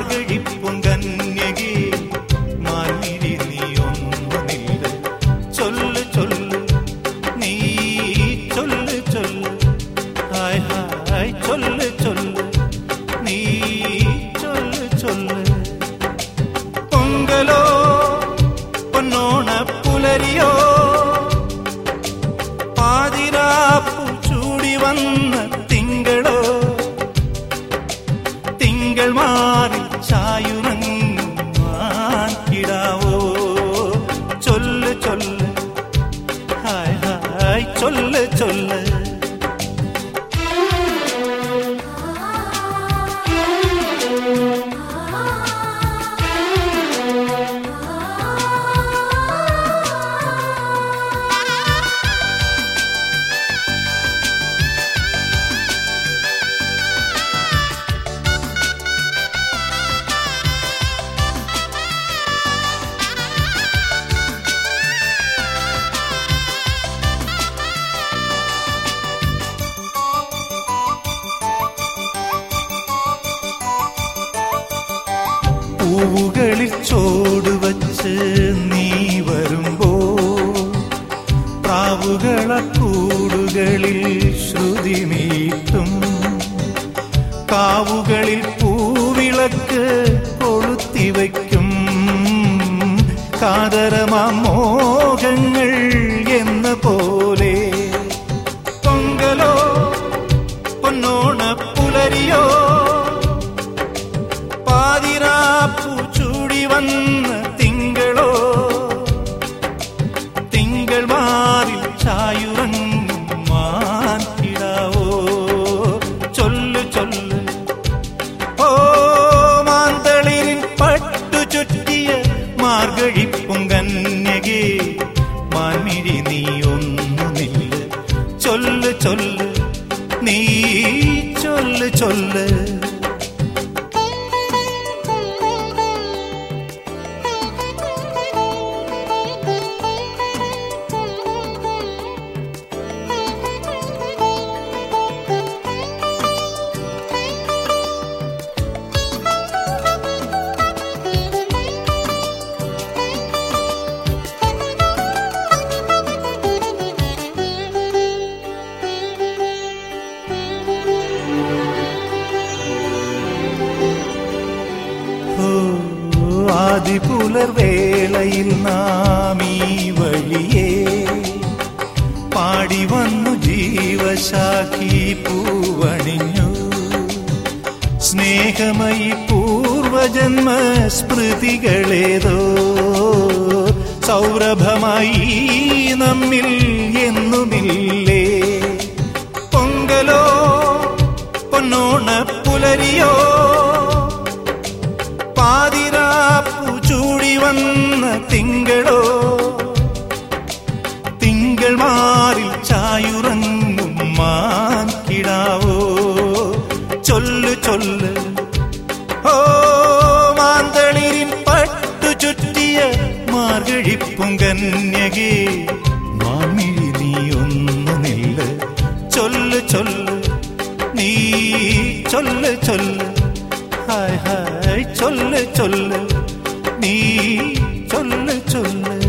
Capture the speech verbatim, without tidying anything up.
മാർഗഴിപ്പുങ്കന്യകേ മാൻമിഴി നീ ഒന്നുമില്ല. ചൊല്ല് ചൊല്ല് നീ ചൊല്ല് ചൊല്ല് ഹായ് ഹായ് ചൊല്ല് ചൊല്ല് നീ ചൊല്ല് ചൊല്ല്. പൊങ്കലോ പൊന്നോണ പുലരിയോ പാതിരാപ്പു ചൂടി വന്ന തിങ്കളോ തിങ്കൾ മാറി ചായുറങ്ങുവാൻ കിടാവോ. ചൊല്ല് ചൊല്ല് ഹായ് ഹായ് ചൊല്ല് ചൊല്ല്. പൂവുകളിൽ ചോടുവച്ച് നീ വരുമ്പോ പ്രാവുകള കൂടുകളിൽ ശ്രുതി മീട്ടും. കാവുകളിൽ പൂവിളക്ക് കൊളുത്തിവയ്ക്കും. കാതരമാം മോഹങ്ങൾ എന്ന പോലെ പൊങ്കലോ പൊന്നോണ പുലരിയോ പാതിരാപ്പു ചൂടി വന്ന തിങ്കളോ തിങ്കൾ മാറിൽ ചായുറങ്ങുവാൻ കിടാവോ. ചൊല്ല് ചൊല്ല് ഓ മാന്തളിരിൻ പട്ടു ചുറ്റിയ മാർഗഴിപ്പുങ്കന്യകേ മാൻമിഴി നീ ഒന്നുമില്ല. ചൊല്ല് ചൊല്ല് നീ ചൊല്ല് ചൊല്ല്. ആദിപുലർവേളയിൽ നാം ഈ വഴിയേ പാടി വന്നു ജീവശാഖി പൂവണിഞ്ഞു. സ്നേഹമയി പൂർവജന്മ സ്മൃതികളേതോ സൗരഭമായി നമ്മിൽ എന്നുമില്ലേ. പൊങ്കലോ പൊന്നോണ പുലരിയോ പാതിരാപ്പു ചൂടി വന്ന തിങ്കളോ തിങ്കൾ മാറിൽ ചായുറങ്ങും മാൻ കിടാവോ. ചൊല്ല് ചൊല്ല് ഓ മാന്തളിരിൻ പട്ടു ചുറ്റിയ മാർഗഴിപ്പുങ്കന്യകേ മാൻമിഴി നീ ഒന്നുമില്ല. ചൊല്ല് ചൊല്ല് നീ ചൊല്ല് ചൊല്ല് ഹായ് ഹായ് ചൊല്ല് ചൊല്ല് നീ ചൊല്ല് ചൊല്ല്.